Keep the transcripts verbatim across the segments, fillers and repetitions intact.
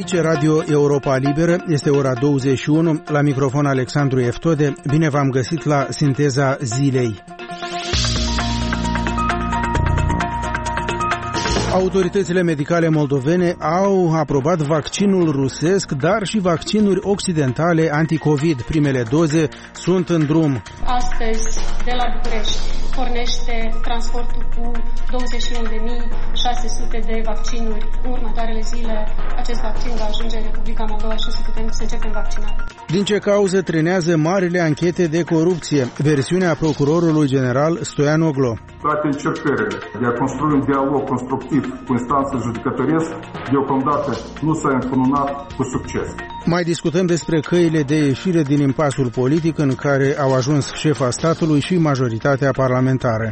Aici Radio Europa Liberă, este ora douăzeci și unu, la microfon Alexandru Eftode. Bine v-am găsit la Sinteza Zilei. Autoritățile medicale moldovene au aprobat vaccinul rusesc, dar și vaccinuri occidentale anticovid. Primele doze sunt în drum. Astăzi, de la București, pornește transportul cu douăzeci și unu de mii șase sute de vaccinuri. În următoarele zile, acest vaccin va ajunge în Republica Moldova și o să putem să începem vaccinarea. Din ce cauză trenează marile anchete de corupție? Versiunea procurorului general Stoian Oglo. Toate încercările de a construi un dialog constructiv cu instanța judecătoresc, deocamdată nu s-a încununat cu succes. Mai discutăm despre căile de ieșire din impasul politic în care au ajuns șefa statului și majoritatea parlamentară.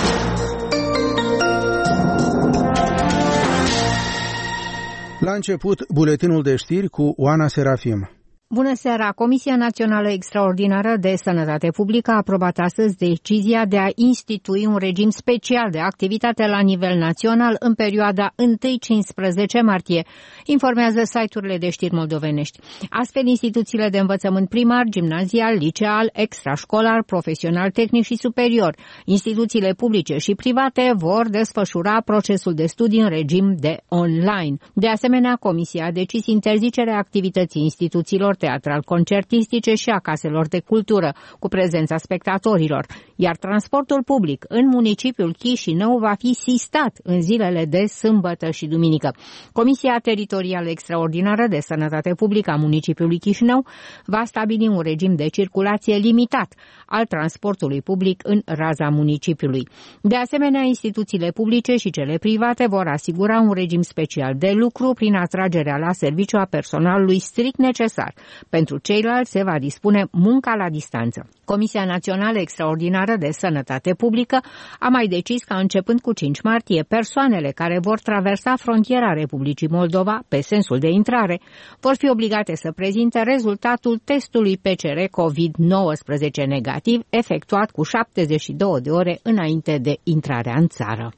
La început, buletinul de știri cu Oana Serafim. Bună seara! Comisia Națională Extraordinară de Sănătate Publică a aprobat astăzi decizia de a institui un regim special de activitate la nivel național în perioada întâi cincisprezece martie, informează site-urile de știri moldovenești. Astfel, instituțiile de învățământ primar, gimnazial, liceal, extrașcolar, profesional, tehnic și superior, instituțiile publice și private vor desfășura procesul de studii în regim de online. De asemenea, Comisia a decis interzicerea activității instituțiilor teatral-concertistice și a caselor de cultură, cu prezența spectatorilor, iar transportul public în municipiul Chișinău va fi sistat în zilele de sâmbătă și duminică. Comisia Teritorială Extraordinară de Sănătate Publică a municipiului Chișinău va stabili un regim de circulație limitat al transportului public în raza municipiului. De asemenea, instituțiile publice și cele private vor asigura un regim special de lucru prin atragerea la serviciu a personalului strict necesar. Pentru ceilalți se va dispune munca la distanță. Comisia Națională Extraordinară de Sănătate Publică a mai decis că începând cu cinci martie, persoanele care vor traversa frontiera Republicii Moldova pe sensul de intrare vor fi obligate să prezinte rezultatul testului P C R COVID nouăsprezece negativ efectuat cu șaptezeci și două de ore înainte de intrarea în țară.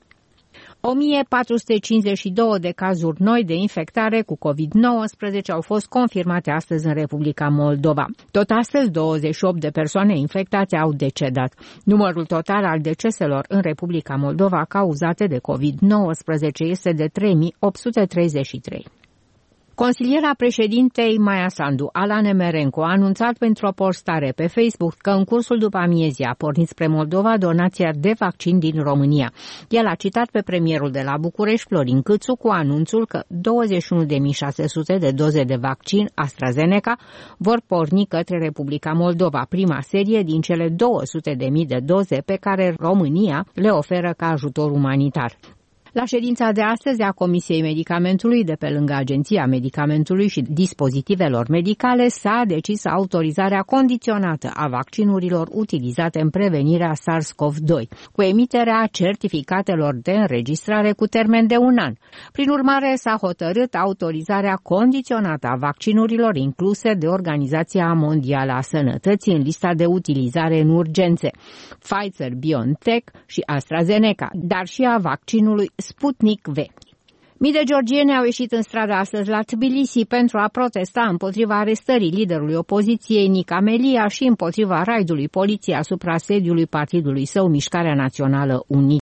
o mie patru sute cincizeci și două de cazuri noi de infectare cu COVID nouăsprezece au fost confirmate astăzi în Republica Moldova. Tot astăzi, douăzeci și opt de persoane infectate au decedat. Numărul total al deceselor în Republica Moldova cauzate de COVID nouăsprezece este de trei mii opt sute treizeci și trei. Consiliera președintei Maia Sandu, Ala Nemerenko, a anunțat pentru o postare pe Facebook că în cursul după amiezii a pornit spre Moldova donația de vaccin din România. El a citat pe premierul de la București, Florin Câțu, cu anunțul că douăzeci și unu de mii șase sute de doze de vaccin AstraZeneca vor porni către Republica Moldova, prima serie din cele două sute de mii de doze pe care România le oferă ca ajutor umanitar. La ședința de astăzi a Comisiei Medicamentului, de pe lângă Agenția Medicamentului și Dispozitivelor Medicale, s-a decis autorizarea condiționată a vaccinurilor utilizate în prevenirea SARS-CoV doi, cu emiterea certificatelor de înregistrare cu termen de un an. Prin urmare, s-a hotărât autorizarea condiționată a vaccinurilor incluse de Organizația Mondială a Sănătății în lista de utilizare în urgențe, Pfizer-BioNTech și AstraZeneca, dar și a vaccinului Sputnik V. Mii de georgieni au ieșit în stradă astăzi la Tbilisi pentru a protesta împotriva arestării liderului opoziției Nica Melia și împotriva raidului poliției asupra sediului partidului său, Mișcarea Națională Unită.